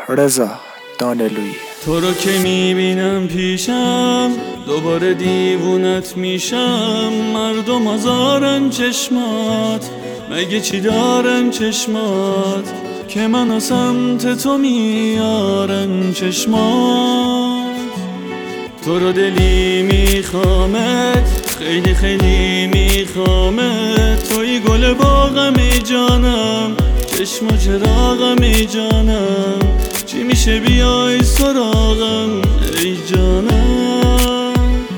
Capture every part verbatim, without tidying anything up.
رضا دانلویی. تو رو که میبینم پیشم دوباره دیوونت میشم. مردم آزارن چشمات، مگه چی دارن چشمات که منو سمت تو میارن چشمات. تو رو دلی میخوامت، خیلی خیلی میخوامت. توی گل باغم ای جانم، چشم و چراغم ای جانم. چی میشه بیای سراغم ای جانم.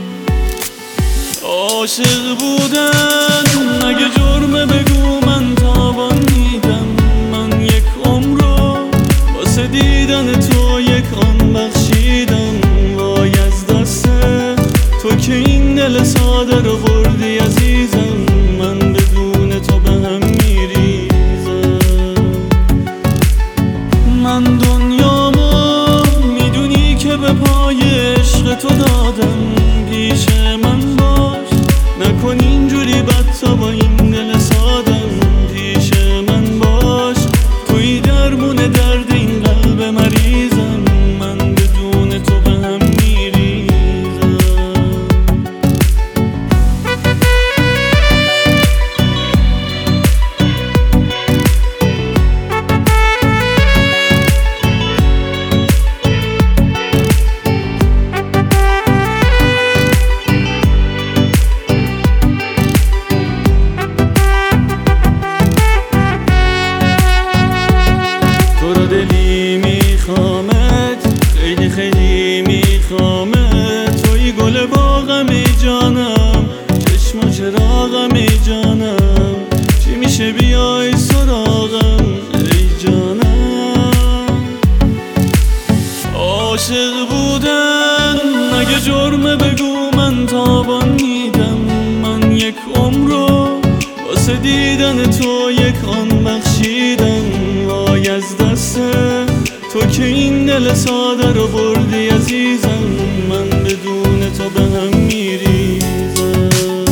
عاشق بودن اگه جرمه بگو من تاوان میدم. من یک عمر رو واسه دیدن تو یک آن بخشیدم. وای از دست تو که این دل ساده رو بردی عزیزم. من بدون تو به هم میریزم. من دنیامو میدونی که به پای عشق تو دادم. پیش من باش، نکن اینجوری بد تا با این دل سادم. پیش من باش، توی درمون درد این قلب مریضم. من بدون تو به هم میریزم. تو رو دلی میخوامت، خیلی خیلی میخوامت. توی گل باغم ای جانم، چشم و چراغم ای جانم. چی میشه بیای سراغم ای جانم. عاشق بودن اگه جرمه بگو من تاوان میدم. من یک عمر رو واسه دیدن تو یک آن بخشیدم. وای از دست تو که این دل ساده رو بردی عزیزم. من بدون تو به هم میریزم.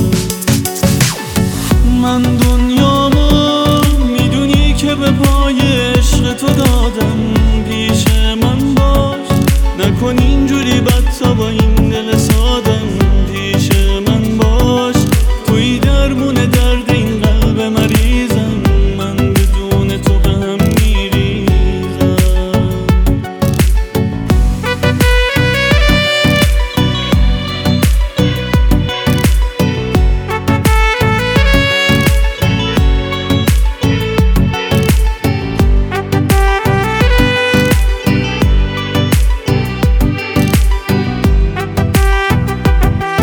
من دنیامو میدونی که به پای عشق تو دادم. پیش من باش، نکن اینجوری بد تا با این دل سادم. پیش من باش، توی درمون درد این قلب مریضم. من بدون تو به هم میریزم.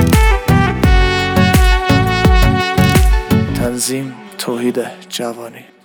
تنظیم توحید جوانی.